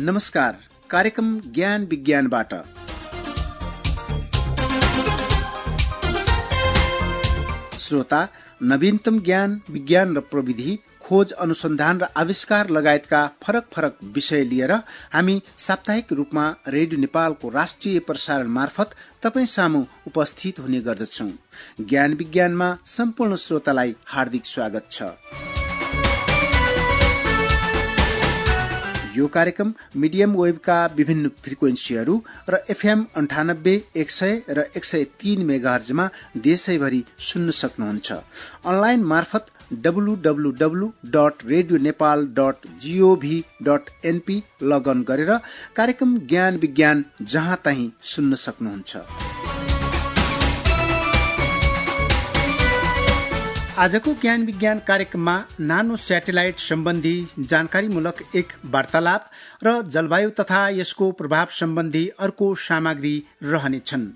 नमस्कार। कार्यक्रम ज्ञान विज्ञानबाट श्रोता, नवीनतम ज्ञान, विज्ञान र प्रविधि, खोज, अनुसन्धान र आविष्कार लगायतका फरक फरक विषय लिएर हामी साप्ताहिक रूपमा रेडियो नेपालको राष्ट्रिय प्रसारण मार्फत तपाईँ सामु उपस्थित हुने गर्दछौं। ज्ञान विज्ञानमा सम्पूर्ण श्रोतालाई हार्दिक स्वागत छ। यो कार्यक्रम मिडियम वेभका विभिन्न फ्रिक्वेन्सीहरू र एफएम 98, 100 र 103 मेगाहर्जमा देशैभरि सुन्न सक्नुहुन्छ। अनलाइन मार्फत www.radionepal.gov.np लगअन गरेर कार्यक्रम ज्ञान विज्ञान जहाँ तहीँ सुन्न सक्नुहुन्छ। आजको ज्ञान विज्ञान कार्यक्रममा नानो स्याटेलाइट सम्बन्धी जानकारीमूलक एक वार्तालाप र जलवायु तथा यसको प्रभाव सम्बन्धी अर्को सामग्री रहनेछन्।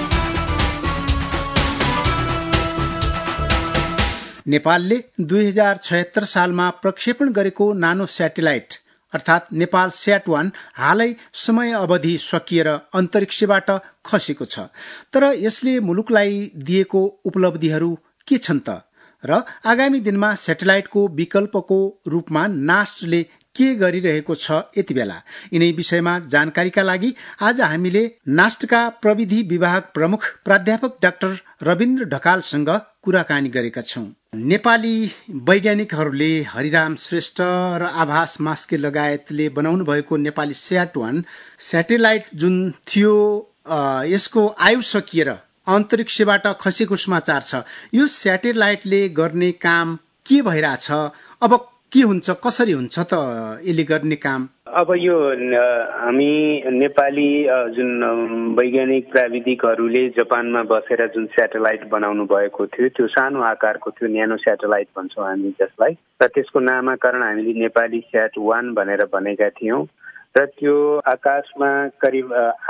नेपालले 2076 सालमा प्रक्षेपण गरेको नानो स्याटेलाइट अर्थात नेपाल स्याट-1 हालै समय अवधि सकिएर अन्तरिक्षबाट खसेको छ। तर यसले मुलुकलाई दिएको उपलब्धिहरू के छन् त? र आगामी दिनमा स्याटेलाइटको विकल्पको रूपमा नास्टले के गरिरहेको छ यति बेला? यिनै विषयमा जानकारीका लागि आज हामीले नास्टका प्रविधि विभाग प्रमुख प्राध्यापक डाक्टर रविन्द्र ढकालसँग कुराकानी गरेका छौं। नेपाली वैज्ञानिकहरूले हरिराम श्रेष्ठ र आभास मास्के लगायतले बनाउनु भएको नेपाली स्याट-1 स्याटेलाइट जुन थियो यसको आयु सकिएर अन्तरिक्षबाट खसेको समाचार छ। यो स्याटेलाइटले गर्ने काम के भइरहेछ? अब के हुन्छ, कसरी हुन्छ त यसले गर्ने काम? अब यो हामी नेपाली जुन वैज्ञानिक प्राविधिकहरूले जापानमा बसेर जुन स्याटेलाइट बनाउनु भएको थियो, त्यो सानो आकारको थियो, न्यानो स्याटेलाइट भन्छौँ हामी जसलाई, र त्यसको नामाकरण हामीले नेपाली स्याट-1 भनेर भनेका थियौं। र त्यो आकाशमा करिब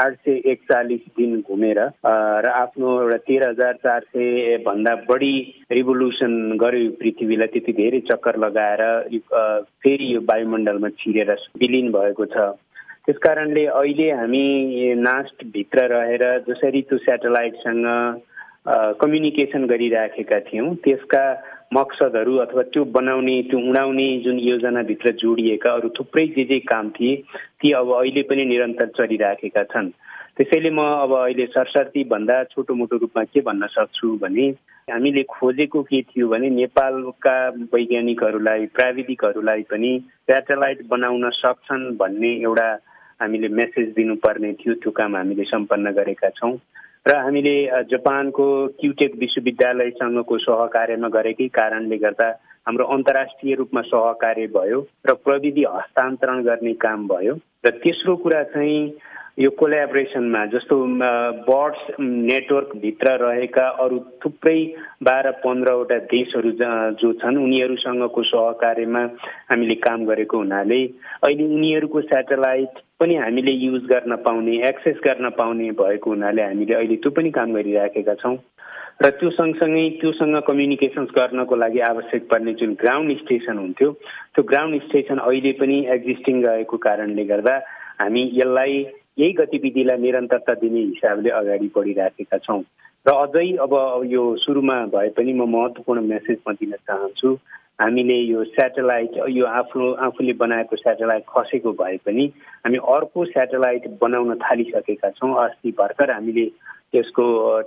841 दिन घुमेर र आफ्नो एउटा 13,400 भन्दा बढी रिभोल्युसन गर्यो पृथ्वीलाई। त्यति धेरै चक्कर लगाएर फेरि यो वायुमण्डलमा छिरेर विलीन भएको छ। त्यसकारणले अहिले हामी नास्ट भित्र रहेर जसरी त्यो स्याटेलाइटसँग कम्युनिकेसन गरिराखेका थियौं, त्यसका मकसदहरू अथवा त्यो बनाउने, त्यो उडाउने जुन योजनाभित्र जोडिएका अरू थुप्रै जे काम थिए ती अब अहिले पनि निरन्तर चलिराखेका छन्। त्यसैले म अब अहिले सरसर्ती भन्दा छोटो मोटो रूपमा के भन्न सक्छु भने, हामीले खोजेको के थियो भने नेपालका वैज्ञानिकहरूलाई, प्राविधिकहरूलाई पनि स्याटेलाइट बनाउन सक्छन् भन्ने एउटा हामीले मेसेज दिनुपर्ने थियो। त्यो काम हामीले सम्पन्न गरेका छौं र हामीले जापानको क्युटेक विश्वविद्यालयसँगको सहकार्यमा गरेकै कारणले गर्दा हाम्रो अन्तर्राष्ट्रिय रूपमा सहकार्य भयो र प्रविधि हस्तान्तरण गर्ने काम भयो। र तेस्रो कुरा चाहिँ यो कोल्याबोरेसनमा, जस्तो बर्ड्स नेटवर्क भित्र रहेका अरू थुप्रै 12-15 वटा देशहरू जो छन् उनीहरूसँगको सहकार्यमा हामीले काम गरेको हुनाले अहिले उनीहरूको स्याटेलाइट पनि हामीले युज गर्न पाउने, एक्सेस गर्न पाउने भएको हुनाले हामीले अहिले त्यो पनि काम गरिराखेका छौं। र त्यो सँगसँगै त्योसँग कम्युनिकेसन्स गर्नको लागि आवश्यक पर्ने जुन ग्राउन्ड स्टेसन हुन्थ्यो, त्यो ग्राउन्ड स्टेसन अहिले पनि एक्जिस्टिङ रहेको कारणले गर्दा हामी यसलाई, यही गतिविधिलाई निरन्तरता दिने हिसाबले अगाडि बढिराखेका छौं। र अझै अब यो सुरुमा भए पनि म महत्त्वपूर्ण मेसेज म दिन चाहन्छु। हामीले यो स्याटेलाइट, यो आफूले बनाएको स्याटेलाइट खसेको भए पनि हामी अर्को स्याटेलाइट बनाउन थालिसकेका छौं। अस्ति भर्खर हामीले त्यसको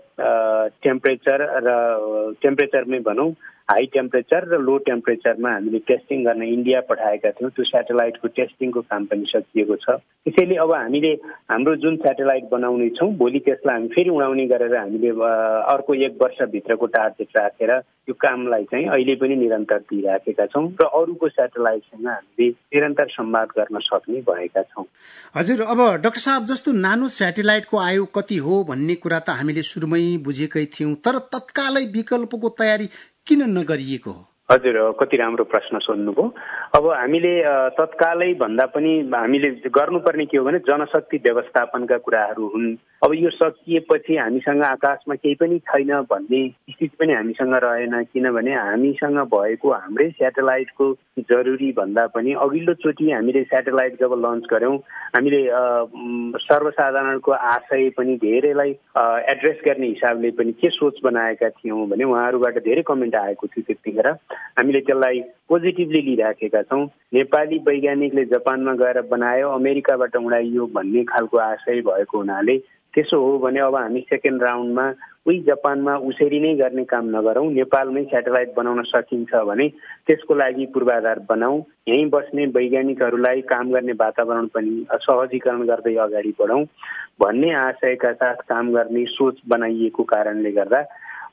टेम्परेचरमै भनौँ, हाई टेम्परेचर र लो टेम्परेचरमा हामीले टेस्टिङ गर्न इन्डिया पठाएका थियौँ। त्यो स्याटेलाइटको टेस्टिङको काम पनि सकिएको छ। त्यसैले अब हामीले हाम्रो जुन स्याटेलाइट बनाउने छौँ, भोलि त्यसलाई हामी फेरि उडाउने गरेर हामीले अर्को 1 वर्षभित्रको टार्गेट राखेर यो कामलाई चाहिँ अहिले पनि निरन्तर दिइराखेका छौँ र अरूको स्याटेलाइटसँग हामीले निरन्तर संवाद गर्न सक्ने भएका छौँ। हजुर, अब डाक्टर साहब, जस्तो नानो स्याटेलाइटको आयु कति हो भन्ने कुरा त हामीले सुरुमै बुझेकै थियौं, तर तत्कालै विकल्पको तयारी किन नगरिएको हो? हजुर, कति राम्रो प्रश्न सोध्नुभयो। अब हामीले तत्कालै भन्दा पनि हामीले गर्नुपर्ने के हो भने जनशक्ति व्यवस्थापनका कुराहरू हुन्। अब यो सकिएपछि हामीसँग आकाशमा केही पनि छैन भन्ने स्थिति पनि हामीसँग रहेन, किनभने हामीसँग भएको हाम्रै स्याटेलाइटको जरुरी भन्दा पनि अघिल्लो चोटि हामीले स्याटेलाइट जब लन्च गर्यौं हामीले सर्वसाधारणको आशय पनि धेरैलाई एड्रेस गर्ने हिसाबले पनि के सोच बनाएका थियौं भने उहाँहरूबाट धेरै कमेन्ट आएको थियो। त्यतिखेर हामीले त्यसलाई पोजिटिभली लिइराखेका छौं। नेपाली वैज्ञानिकले जापानमा गएर बनायो, अमेरिकाबाट उडाइयो भन्ने खालको आशय भएको हुनाले त्यसो हो भने अब हामी सेकेन्ड राउन्डमा उही जापानमा उसरी नै गर्ने काम नगरौं, नेपालमै स्याटेलाइट बनाउन सकिन्छ भने त्यसको लागि पूर्वाधार बनाऊ, यहीँ बस्ने वैज्ञानिकहरूलाई काम गर्ने वातावरण पनि सहजीकरण गर्दै अगाडि बढौं भन्ने आशयका साथ काम गर्ने सोच बनाइएको कारणले गर्दा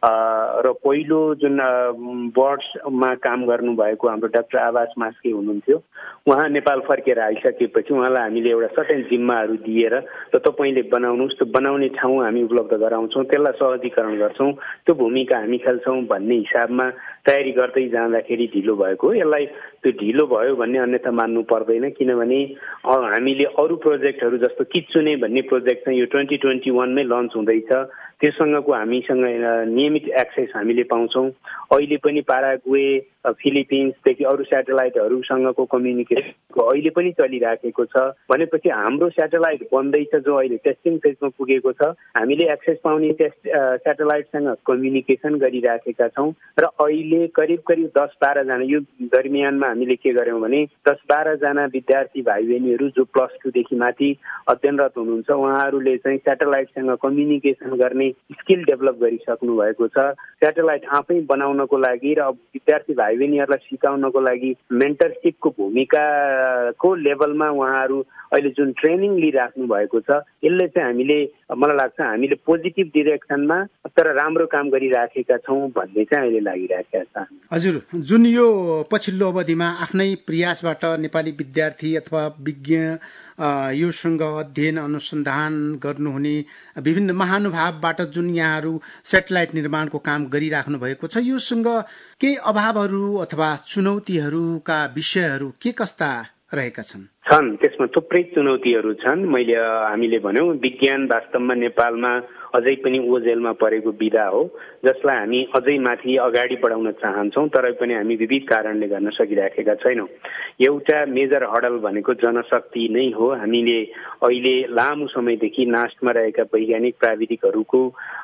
र पहिलो जुन बर्ड्समा काम गर्नुभएको हाम्रो डाक्टर आवास मास्के हुनुहुन्थ्यो, उहाँ नेपाल फर्केर आइसकेपछि उहाँलाई हामीले एउटा सर्टेन जिम्माहरू दिएर त तपाईँले बनाउनुहोस्, त्यो बनाउने ठाउँ हामी उपलब्ध गराउँछौँ, त्यसलाई सहजीकरण गर्छौँ, त्यो भूमिका हामी खेल्छौँ भन्ने हिसाबमा तयारी गर्दै जाँदाखेरि ढिलो भएको हो। यसलाई त्यो ढिलो भयो भन्ने अन्यथा मान्नु पर्दैन, किनभने हामीले अरू प्रोजेक्टहरू जस्तो किच्चुने भन्ने प्रोजेक्ट चाहिँ यो 2021 मै लन्च हुँदैछ, त्योसँगको हामीसँग नियमित एक्सेस हामीले पाउँछौँ। अहिले पनि पाराग्वे, फिलिपिन्सदेखि अरू स्याटेलाइटहरूसँगको कम्युनिकेसन अहिले पनि चलिराखेको छ भनेपछि हाम्रो स्याटेलाइट बन्दैछ जो अहिले टेस्टिङ फेजमा पुगेको छ। हामीले एक्सेस पाउने स्याटेलाइटसँग कम्युनिकेसन गरिराखेका छौँ र अहिले करिब 10-12 जना यो दरमियानमा हामीले के गर्यौं भने 10-12 जना विद्यार्थी भाइ बहिनीहरू जो +2 देखि माथि अध्ययनरत हुनुहुन्छ उहाँहरूले चाहिँ स्याटेलाइटसँग कम्युनिकेसन गर्ने स्किल डेभलप गरिसक्नु भएको छ। स्याटेलाइट आफै बनाउनको लागि र विद्यार्थी भाइ बहिनीहरूलाई सिकाउनको लागि मेन्टरसिपको भूमिकाको लेभलमा उहाँहरू अहिले जुन ट्रेनिङ लिइराख्नु भएको छ, यसले चाहिँ हामीले मलाई लाग्छ हामीले पोजिटिभ डिरेक्सनमा तर राम्रो काम गरिराखेका छौँ भन्ने चाहिँ अहिले लागिरहेको छ। हजुर, जुन यो पछिल्लो अवधिमा आफ्नै प्रयासबाट नेपाली विद्यार्थी अथवा विज्ञ योसँग अध्ययन अनुसन्धान गर्नुहुने विभिन्न महानुभावबाट जुन यहाँहरू सेटेलाइट निर्माणको काम गरिराख्नु भएको छ, योसँग केही अभावहरू अथवा चुनौतीहरूका विषयहरू के कस्ता रहेका छन्? त्यसमा थुप्रै चुनौतीहरू छन्। हामीले भन्यौं विज्ञान वास्तवमा नेपालमा अझै पनि ओझेलमा परेको विधा हो जसलाई हामी अझै माथि अगाडि बढाउन चाहन्छौँ, तर पनि हामी विविध कारणले गर्न सकिराखेका छैनौँ। एउटा मेजर हडल भनेको जनशक्ति नै हो। हामीले अहिले लामो समयदेखि नास्टमा रहेका वैज्ञानिक प्राविधिकहरूको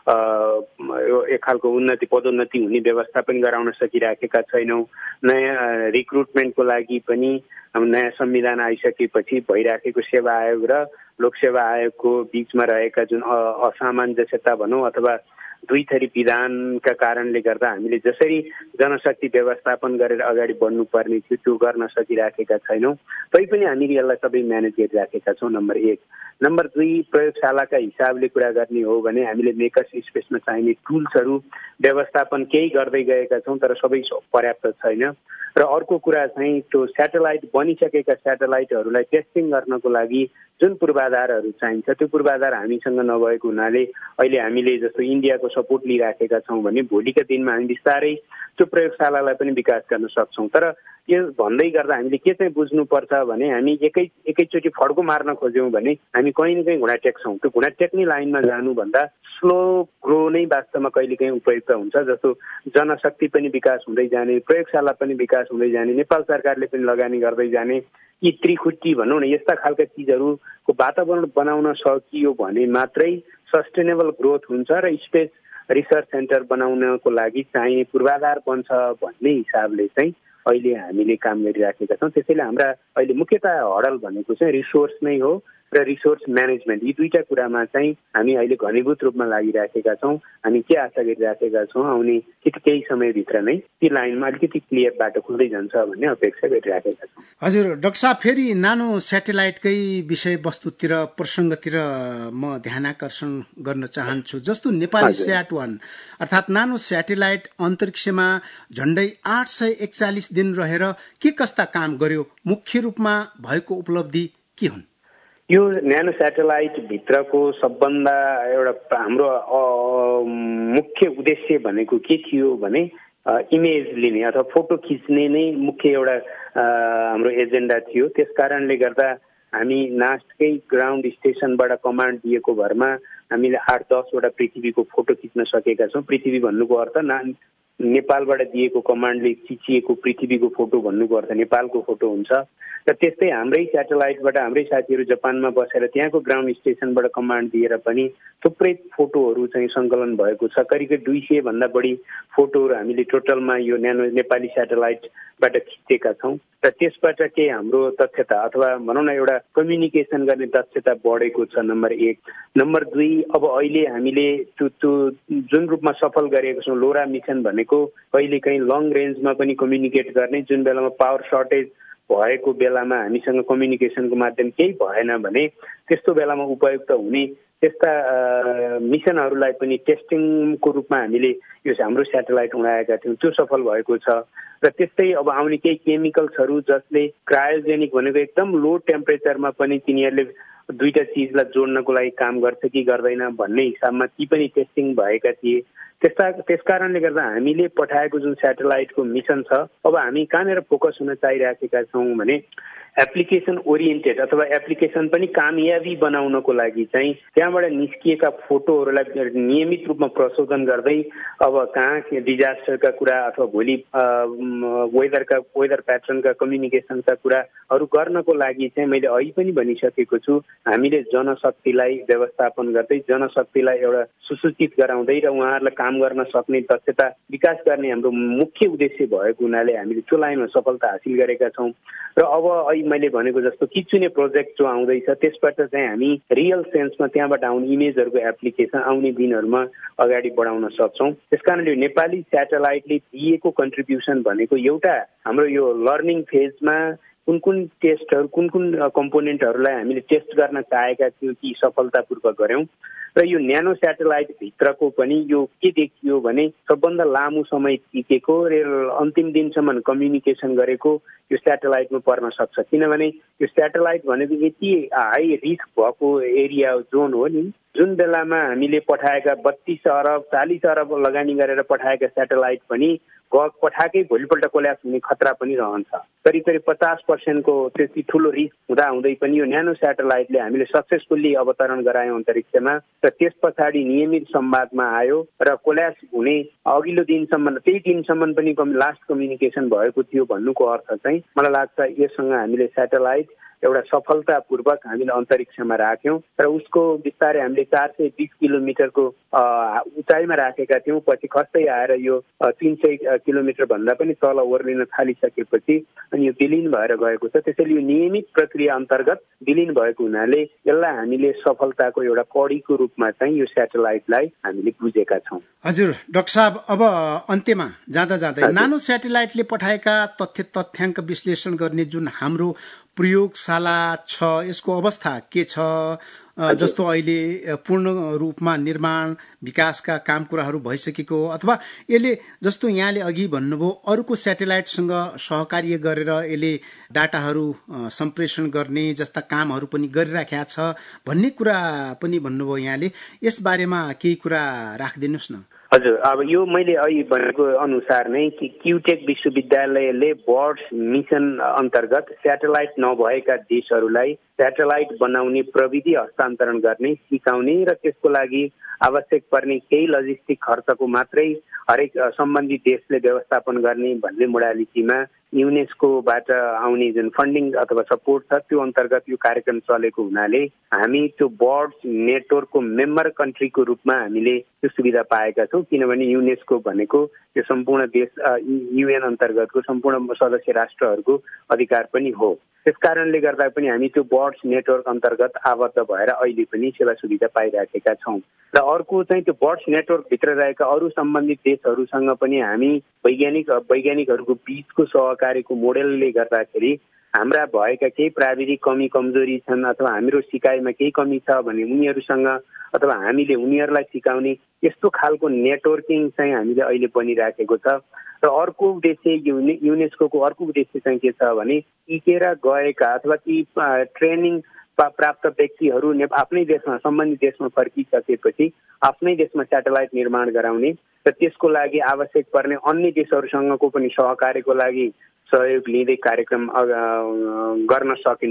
एक खालको पदोन्नति हुने व्यवस्था पनि गराउन सकिराखेका छैनौँ। नयाँ रिक्रुटमेन्टको लागि पनि नयाँ संविधान आइसकेपछि भइराखेको सेवा आयोग र लोकसेवा आयोगको बीचमा रहेका जुन असामञ्जस्यता भनौँ अथवा दुई थरी विधानका कारणले गर्दा हामीले जसरी जनशक्ति व्यवस्थापन गरेर अगाडि बढ्नुपर्ने थियो त्यो गर्न सकिराखेका छैनौँ। तैपनि हामीले यसलाई सबै म्यानेज गरिराखेका छौँ। नम्बर 1। नम्बर 2, प्रयोगशालाका हिसाबले कुरा गर्ने हो भने हामीले मेकर्स स्पेसमा चाहिने टुल्सहरू व्यवस्थापन केही गर्दै गएका छौँ, तर सबै पर्याप्त छैन। र अर्को कुरा चाहिँ त्यो स्याटेलाइट बनिसकेका स्याटेलाइटहरूलाई टेस्टिङ गर्नको लागि जुन पूर्वाधारहरू चाहिन्छ त्यो पूर्वाधार हामीसँग नभएको हुनाले अहिले हामीले जस्तो इन्डियाको सपोर्ट लिइराखेका छौँ भने भोलिका दिनमा हामी बिस्तारै त्यो प्रयोगशालालाई पनि विकास गर्न सक्छौँ। तर यो भन्दै गर्दा हामीले के चाहिँ बुझ्नुपर्छ भने हामी एकैचोटि फड्को मार्न खोज्यौँ भने हामी कहीँ न कहीँ घुँडा टेक्छौँ। त्यो घुँडा टेक्ने लाइनमा जानुभन्दा स्लो ग्रो नै वास्तवमा कहिलेकाहीँ उपयुक्त हुन्छ। जस्तो जनशक्ति पनि विकास हुँदै जाने, प्रयोगशाला पनि विकास हुँदै जाने, नेपाल सरकारले पनि लगानी गर्दै जाने, यी त्रिखुट्टी भनौँ न यस्ता खालका चिजहरूको वातावरण बनाउन सकियो भने मात्रै सस्टेनेबल ग्रोथ हुन्छ र स्पेस रिसर्च सेन्टर बनाउनको लागि चाहिने पूर्वाधार बन्छ भन्ने हिसाबले चाहिँ अहिले हामीले काम गरिराखेका छौँ। त्यसैले हाम्रा अहिले मुख्यतः हडल भनेको चाहिँ रिसोर्स नै हो र रिसोर्स म्यानेजमेन्ट। यी दुईटा कुरामा चाहिँ हामी अहिले घनीभूत रूपमा लागिराखेका छौँ। हामी के आशा गरिराखेका छौँ आउने केही समयभित्र नै ती लाइनमा अलिकति क्लियर बाटो खुल्दै जान्छ भन्ने अपेक्षा गरिराखेका छौँ। हजुर डाक्टर साहब, फेरि नानो स्याटेलाइटकै विषयवस्तुतिर प्रसङ्गतिर म ध्यानाकर्षण गर्न चाहन्छु। जस्तो नेपाली SAT-1 अर्थात् नानो स्याटेलाइट अन्तरिक्षमा झण्डै 841 दिन रहेर के कस्ता काम गर्यो, मुख्य रूपमा भएको उपलब्धि के हुन्? यो न्यानो स्याटेलाइट भित्रको सबभन्दा एउटा हाम्रो मुख्य उद्देश्य भनेको के थियो भने इमेज लिने अथवा फोटो खिच्ने नै मुख्य एउटा हाम्रो एजेन्डा थियो। त्यस कारणले गर्दा हामी नास्टकै ग्राउन्ड स्टेसनबाट कमान्ड दिएको भरमा हामीले 8-10 वटा पृथ्वीको फोटो खिच्न सकेका छौँ। पृथ्वी भन्नुको अर्थ नेपालबाट दिएको कमान्डले खिचिएको पृथ्वीको फोटो भन्नुको अर्थ नेपालको फोटो हुन्छ। र त्यस्तै हाम्रै स्याटेलाइटबाट हाम्रै साथीहरू जापानमा बसेर त्यहाँको ग्राउन्ड स्टेसनबाट कमान्ड दिएर पनि थुप्रै फोटोहरू चाहिँ सङ्कलन भएको छ। करिब 200 भन्दा बढी फोटोहरू हामीले टोटलमा यो नेपाली स्याटेलाइटबाट खिचेका छौँ। र त्यसबाट के हाम्रो दक्षता अथवा भनौँ न एउटा कम्युनिकेसन गर्ने दक्षता बढेको छ, नम्बर 1। नम्बर 2, अब अहिले हामीले त्यो जुन रूपमा सफल गरेको छौँ लोरा मिसन भनेको कहिलेकाहीँ लङ रेन्जमा पनि कम्युनिकेट गर्ने, जुन बेलामा पावर सर्टेज भएको बेलामा हामीसँग कम्युनिकेसनको माध्यम केही भएन भने त्यस्तो बेलामा उपयुक्त हुने त्यस्ता मिसनहरूलाई पनि टेस्टिङको रूपमा हामीले यो हाम्रो स्याटेलाइट उडाएका थियौँ। त्यो सफल भएको छ। र त्यस्तै अब आउने केही केमिकल्सहरू जसले क्रायोजेनिक भनेको एकदम लो टेम्परेचरमा पनि तिनीहरूले दुईटा चिजलाई जोड्नको लागि काम गर्छ कि गर्दैन भन्ने हिसाबमा ती पनि टेस्टिङ भएका थिए। त्यस कारणले गर्दा हामीले पठाएको जुन स्याटेलाइटको मिसन छ, अब हामी कहाँनिर फोकस हुन चाहिरहेका छौँ भने एप्लिकेसन ओरिएन्टेड अथवा एप्लिकेसन पनि कामयाबी बनाउनको लागि चाहिँ त्यहाँबाट निस्किएका फोटोहरूलाई नियमित रूपमा प्रशोधन गर्दै अब कहाँ डिजास्टरका कुरा अथवा भोलि वेदर प्याटर्नका कम्युनिकेसनका कुराहरू गर्नको लागि चाहिँ मैले अहिले पनि भनिसकेको छु, हामीले जनशक्तिलाई व्यवस्थापन गर्दै जनशक्तिलाई एउटा सुसूचित गराउँदै र उहाँहरूलाई काम गर्न सक्ने दक्षता विकास गर्ने हाम्रो मुख्य उद्देश्य भएको हुनाले हामीले त्यो लाइनमा सफलता हासिल गरेका छौँ। र अब मैले भनेको जस्तो किचुने प्रोजेक्ट जो आउँदैछ त्यसबाट चाहिँ हामी रियल सेन्समा त्यहाँबाट आउने इमेजहरूको एप्लिकेसन आउने दिनहरूमा अगाडि बढाउन सक्छौँ। त्यसकारणले नेपाली स्याटेलाइटले दिएको कन्ट्रिब्युसन भनेको एउटा हाम्रो यो लर्निङ फेजमा कुन टेस्टहरू कुन कम्पोनेन्टहरूलाई हामीले टेस्ट गर्न चाहेका थियौँ ती सफलतापूर्वक गऱ्यौँ। र यो न्यानो स्याटेलाइट भित्रको पनि यो के देखियो भने सबभन्दा लामो समय टिकेको र अन्तिम दिनसम्म कम्युनिकेसन गरेको यो स्याटेलाइटमा पर्न सक्छ। किनभने यो स्याटेलाइट भनेको यति हाई रिस्क भएको एरिया जोन हो नि, जुन बेलामा हामीले पठाएका 32 अरब 40 अरब लगानी गरेर पठाएका स्याटेलाइट पनि पठाएकै भोलिपल्ट कोल्याप्स हुने खतरा पनि रहन्छ। करिब 50% को त्यति ठुलो रिस्क हुँदै पनि यो न्यानो स्याटेलाइटले हामीले सक्सेसफुल्ली अवतरण गरायौँ अन्तरिक्षमा। र त्यस पछाडि नियमित संवादमा आयो र कोल्याप्स हुने अघिल्लो दिनसम्म त्यही दिनसम्म पनि लास्ट कम्युनिकेसन भएको थियो भन्नुको अर्थ चाहिँ मलाई लाग्छ यससँग हामीले स्याटेलाइट एउटा सफलतापूर्वक हामीले अन्तरिक्षमा राख्यौँ र उसको बिस्तारै हामीले 420 किलोमिटरको उचाइमा राखेका थियौँ। पछि खस्दै आएर यो 300 किलोमिटर भन्दा पनि तल ओर्लिन थालिसकेपछि अनि यो विलिन भएर गएको छ। त्यसैले यो नियमित प्रक्रिया अन्तर्गत विलिन भएको हुनाले यसलाई हामीले सफलताको एउटा कडीको रूपमा चाहिँ यो स्याटेलाइटलाई हामीले बुझेका छौँ। हजुर डाक्टर साहब, अब अन्त्यमा जाँदै नानो स्याटेलाइटले पठाएका तथ्याङ्क विश्लेषण गर्ने जुन हाम्रो प्रयोगशाला छ यसको अवस्था के छ? जस्तो अहिले पूर्ण रूपमा निर्माण विकासका काम कुराहरू भइसकेको अथवा यसले जस्तो यहाँले अघि भन्नुभयो अरूको स्याटेलाइटसँग सहकार्य गरेर यसले डाटाहरू सम्प्रेषण गर्ने जस्ता कामहरू पनि गरिराखेका छ भन्ने कुरा पनि भन्नुभयो यहाँले, यस बारेमा केही कुरा राखिदिनुहोस् न। हजुर, अब यो मैले अहिले भनेको अनुसार नै क्युटेक विश्वविद्यालयले बर्ड्स मिसन अन्तर्गत स्याटेलाइट नभएका देशहरूलाई स्याटेलाइट बनाउने प्रविधि हस्तान्तरण गर्ने, सिकाउने र त्यसको लागि आवश्यक पर्ने केही लजिस्टिक खर्चको मात्रै हरेक सम्बन्धित देशले व्यवस्थापन गर्ने भन्ने मोडालिटीमा युनेस्कोबाट आउने जुन फन्डिङ अथवा सपोर्ट छ त्यो अन्तर्गत यो कार्यक्रम चलेको हुनाले हामी त्यो बर्ड्स नेटवर्कको मेम्बर कन्ट्रीको रूपमा हामीले त्यो सुविधा पाएका छौँ। किनभने युनेस्को भनेको यो सम्पूर्ण देश युएन अन्तर्गतको सम्पूर्ण सदस्य राष्ट्रहरूको अधिकार पनि हो। त्यसकारणले गर्दा पनि हामी त्यो बर्ड्स नेटवर्क अन्तर्गत आबद्ध भएर अहिले पनि सेवा सुविधा पाइराखेका छौँ। र अर्को चाहिँ त्यो बर्ड्स नेटवर्कभित्र रहेका अरू सम्बन्धित देशहरूसँग पनि हामी वैज्ञानिकहरूको बीचको सहकारीको मोडेलले गर्दाखेरि हाम्रा भएका केही प्राविधिक कमी कमजोरी छन् अथवा हाम्रो सिकाइमा केही कमी छ भने उनीहरूसँग अथवा हामीले उनीहरूलाई सिकाउने यस्तो खालको नेटवर्किङ चाहिँ हामीले अहिले बनिराखेको छ। र अर्को उद्देश्य युनेस्को अर्को उद्देश्य चाहिँ के छ भने टिकेर गएका अथवा ती ट्रेनिङ प्राप्त व्यक्तिहरू आफ्नै देशमा सम्बन्धित देशमा फर्किसकेपछि आफ्नै देशमा स्याटेलाइट निर्माण गराउने र त्यसको लागि आवश्यक पर्ने अन्य देशहरूसँगको पनि सहकार्यको लागि सहयोग लिँदै कार्यक्रम गर्न सकिने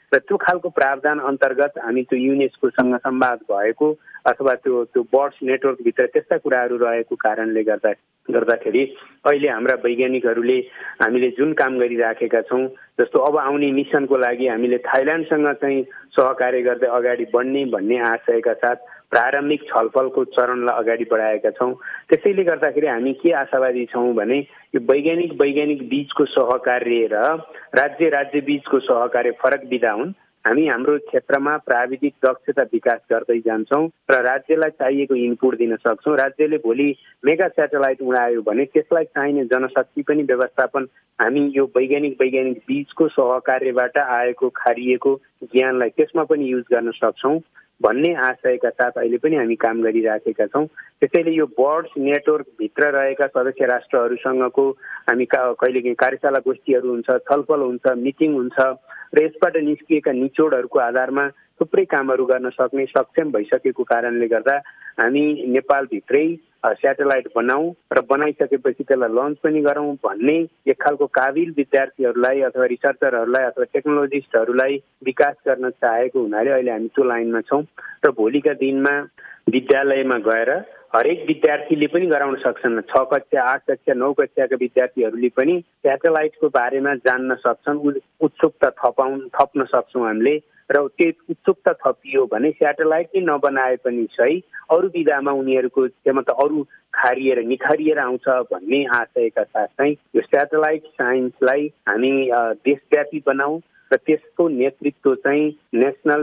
र त्यो खालको प्रावधान अन्तर्गत हामी त्यो युनेस्कोसँग संवाद भएको अथवा त्यो बर्ड्स नेटवर्कभित्र त्यस्ता कुराहरू रहेको कारणले गर्दाखेरि अहिले हाम्रा वैज्ञानिकहरूले हामीले जुन काम गरिराखेका छौँ, जस्तो अब आउने मिसनको लागि हामीले थाइल्यान्डसँग चाहिँ सहकार्य गर्दै अगाडि बढ्ने भन्ने आशयका साथ प्रारम्भिक छलफलको चरणलाई अगाडि बढाएका छौँ। त्यसैले गर्दाखेरि हामी के आशावादी छौँ भने यो वैज्ञानिक बीचको सहकार्य र राज्य बीचको सहकार्य फरक विधा हुन्। हामी हाम्रो क्षेत्रमा प्राविधिक दक्षता विकास गर्दै जान्छौँ र राज्यलाई चाहिएको इनपुट दिन सक्छौँ। राज्यले भोलि मेगा स्याटेलाइट उडायो भने त्यसलाई चाहिने जनशक्ति पनि व्यवस्थापन हामी यो वैज्ञानिक बीचको सहकार्यबाट आएको खारिएको ज्ञानलाई त्यसमा पनि युज गर्न सक्छौँ भन्ने आशयका साथ अहिले पनि हामी काम गरिराखेका छौँ। त्यसैले यो बर्ड्स नेटवर्कभित्र रहेका सदस्य राष्ट्रहरूसँगको हामी कहिलेकाहीँ कार्यशाला गोष्ठीहरू हुन्छ, छलफल हुन्छ, मिटिङ हुन्छ र यसबाट निस्किएका निचोडहरूको आधारमा थुप्रै कामहरू गर्न सक्ने सक्षम भइसकेको कारणले गर्दा हामी नेपालभित्रै स्याटेलाइट बनाऊ र बनाइसकेपछि त्यसलाई लन्च पनि गरौँ भन्ने एक खालको काबिल विद्यार्थीहरूलाई अथवा रिसर्चरहरूलाई अथवा टेक्नोलोजिस्टहरूलाई विकास गर्न चाहेको हुनाले अहिले हामी त्यो लाइनमा छौँ र भोलिका दिनमा विद्यालयमा गएर हरेक विद्यार्थीले पनि गराउन सक्छन्। 6 कक्षा, 8 कक्षा, 9 कक्षाका विद्यार्थीहरूले पनि स्याटेलाइटको बारेमा जान्न सक्छन्, उत्सुकता थप्न सक्छौँ हामीले र त्यो उत्सुकता थपियो भने स्याटेलाइट नै नबनाए पनि सही अरू विधामा उनीहरूको क्षमता अरू खारिएर निखारिएर आउँछ भन्ने आशयका साथ चाहिँ यो स्याटेलाइट साइन्सलाई हामी देशव्यापी बनाऊ र त्यसको नेतृत्व चाहिँ नेसनल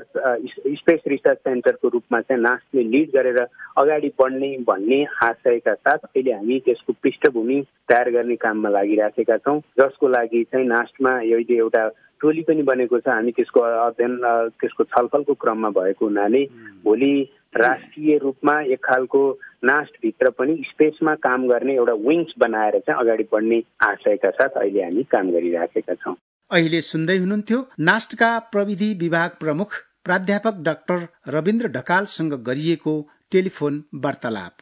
स्पेस रिसर्च सेन्टरको रूपमा चाहिँ नास्टले लिड गरेर अगाडि बढ्ने भन्ने आशयका साथ अहिले हामी त्यसको पृष्ठभूमि तयार गर्ने काममा लागिराखेका छौँ, जसको लागि चाहिँ नास्टमा अहिले एउटा टोली पनि बनेको छ। हामी त्यसको अध्ययन त्यसको छलफलको क्रममा भएको हुनाले भोलि राष्ट्रिय रूपमा एक खालको नास्टभित्र पनि स्पेसमा काम गर्ने एउटा विङ्स बनाएर चाहिँ अगाडि बढ्ने आशयका साथ अहिले हामी काम गरिराखेका छौँ। अहिले सुन्दै हुनुहुन्थ्यो नास्टका प्रविधि विभाग प्रमुख प्राध्यापक डाक्टर रविन्द्र ढकालसँग गरिएको टेलिफोन वार्तालाप।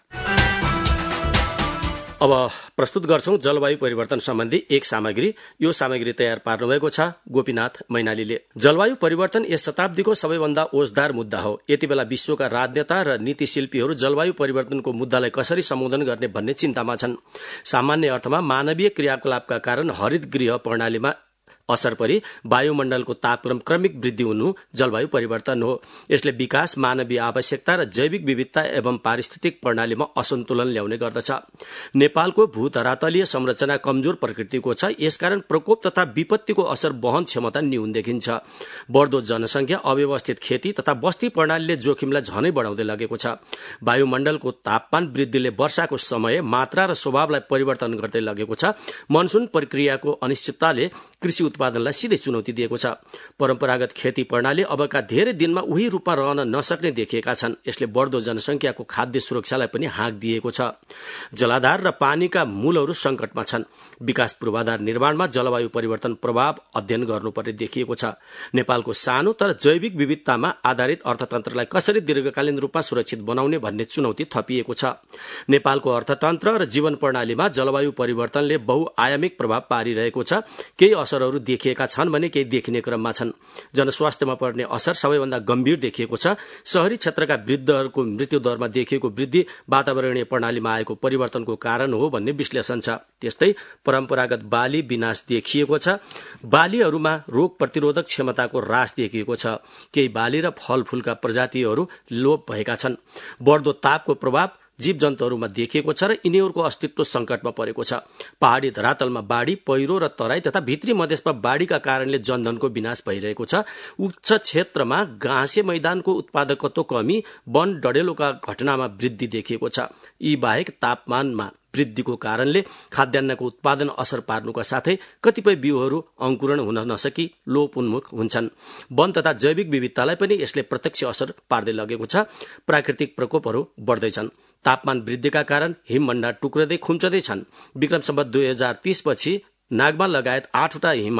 अब प्रस्तुत गर्छौं जलवायु परिवर्तन सम्बन्धी एक सामग्री। यो सामग्री तयार पार्नुभएको छ गोपीनाथ मैनालीले। जलवायु परिवर्तन यस शताब्दीको सबैभन्दा ओजदार मुद्दा हो। यति बेला विश्वका राजनेता र नीति शिल्पीहरू जलवायु परिवर्तनको मुद्दालाई कसरी सम्बोधन गर्ने भन्ने चिन्तामा छन्। सामान्य अर्थमा मानवीय क्रियाकलापका कारण हरित गृह प्रणालीमा असर परि वायुमण्डलको तापक्रम क्रमिक वृद्धि हुनु जलवायु परिवर्तन हो। यसले विकास, मानवीय आवश्यकता र जैविक विविधता एवं पारिस्थितिक प्रणालीमा असन्तुलन ल्याउने गर्दछ। नेपालको भूधरातलीय संरचना कमजोर प्रकृतिको छ। यसकारण प्रकोप तथा विपत्तिको असर वहन क्षमता न्यून देखिन्छ। बढ्दो जनसंख्या, अव्यवस्थित खेती तथा बस्ती प्रणालीले जोखिमलाई झनै बढाउँदै लगेको छ। वायुमण्डलको तापमान वृद्धिले वर्षाको समय, मात्रा र स्वभावलाई परिवर्तन गर्दै लगेको छ। मनसून प्रक्रियाको अनिश्चितताले कृषि उत्पादनलाई सिधै चुनौती दिएको छ। परम्परागत खेती प्रणाली अबका धेरै दिनमा उही रूपमा रहन नसक्ने देखिएका छन्। यसले बढ्दो जनसंख्याको खाद्य सुरक्षालाई पनि हाँक दिएको छ। जलाधार र पानीका मूलहरू संकटमा छन्। विकास पूर्वाधार निर्माणमा जलवायु परिवर्तन प्रभाव अध्ययन गर्नुपर्ने देखिएको छ। नेपालको सानो तर जैविक विविधतामा आधारित अर्थतन्त्रलाई कसरी दीर्घकालीन रूपमा सुरक्षित बनाउने भन्ने चुनौती थपिएको छ। नेपालको अर्थतन्त्र र जीवन प्रणालीमा जलवायु परिवर्तनले बहुआयामिक प्रभाव पारिरहेको छ। केही असरहरू देखिएका छन् भने केही देखिने क्रममा छन्। जनस्वास्थ्यमा पर्ने असर सबैभन्दा गम्भीर देखिएको छ। शहरी क्षेत्रका वृद्धहरूको मृत्युदरमा देखिएको वृद्धि वातावरणीय प्रणालीमा आएको परिवर्तनको कारण हो भन्ने विश्लेषण छ। त्यस्तै परम्परागत बाली विनाश देखिएको छ। बालीहरूमा रोग प्रतिरोधक क्षमताको ह्रास देखिएको छ। केही बाली र फलफूलका प्रजातिहरू लोप भएका छन्। बढ्दो तापको प्रभाव जीव जन्तुहरूमा देखिएको छ र यिनीहरूको अस्तित्व संकटमा परेको छ। पहाड़ी धरातलमा बाढ़ी, पहिरो र तराई तथा भित्री मधेसमा बाढ़ीका कारणले जनधनको विनाश भइरहेको छ। उच्च क्षेत्रमा घाँसे मैदानको उत्पादकत्व कमी, वन डढेलोका घटनामा वृद्धि देखिएको छ। यी बाहेक तापमानमा वृद्धिको कारणले खाद्यान्नको उत्पादन असर पार्नुका साथै कतिपय बिउहरू अंकुरण हुन नसकी लोप उन्मुख हुन्छन्। वन तथा जैविक विविधतालाई पनि यसले प्रत्यक्ष असर पार्दै लगेको छ। प्राकृतिक प्रकोपहरू बढ्दैछन्। तापमान वृद्धिका कारण हिमभण्डार टुक्रदै खुम्चदै छन्। विक्रम सम्वत 2030 पछि नागमा लगायत 8वटा हिमाल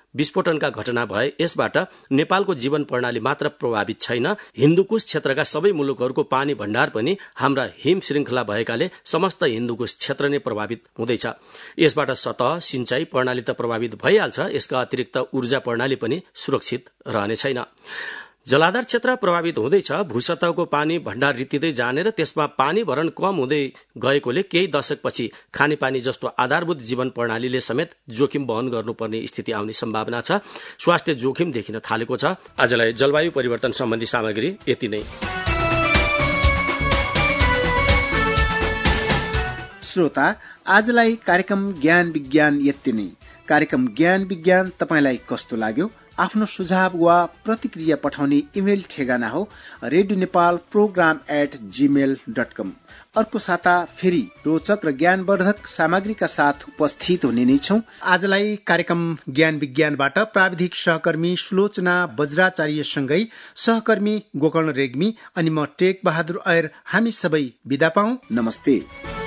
विस्फोटनका घटना भए यसबाट नेपालको जीवन प्रणाली मात्र प्रभावित छैन, हिन्दुकुश क्षेत्रका सबै मुलुकहरूको पानी भण्डार पनि हाम्रा हिम श्रृंखला भएकाले समस्त हिन्दुकुश क्षेत्र नै प्रभावित हुँदैछ। यसबाट सतह सिंचाई प्रणाली त प्रभावित भइहाल्छ, यसका अतिरिक्त ऊर्जा प्रणाली पनि सुरक्षित रहने छैन। जलाधार क्षेत्र प्रभावित हुँदैछ, भूसतहको पानी भण्डार रित्तिँदै जाने र त्यसमा पानी भरण कम हुँदै गएकोले केही दशकपछि खानेपानी जस्तो आधारभूत जीवन प्रणालीले समेत जोखिम वहन गर्नुपर्ने स्थिति आउने सम्भावना छ। स्वास्थ्य जोखिम देखिन थालेको छ। आजलाई जलवायु परिवर्तन सम्बन्धी सामग्री यति नै। श्रोता, आजलाई कार्यक्रम ज्ञान विज्ञान यति नै। कार्यक्रम ज्ञान विज्ञान तपाईलाई कस्तो लाग्यो? आफ्नो सुझाव वा प्रतिक्रिया पठाउने इमेल ठेगाना हो radioNepalprogram@gmail.com। अर्को साता फेरि रोचक र ज्ञानवर्धक सामग्रीका साथ उपस्थित हुने नै छौं। आजलाई कार्यक्रम ज्ञान विज्ञानबाट प्राविधिक सहकर्मी सुलोचना वज्राचार्यसँगै सहकर्मी गोकर्ण रेग्मी अनि म टेक बहादुर ऐर हामी सबै बिदा पाऊ। नमस्ते।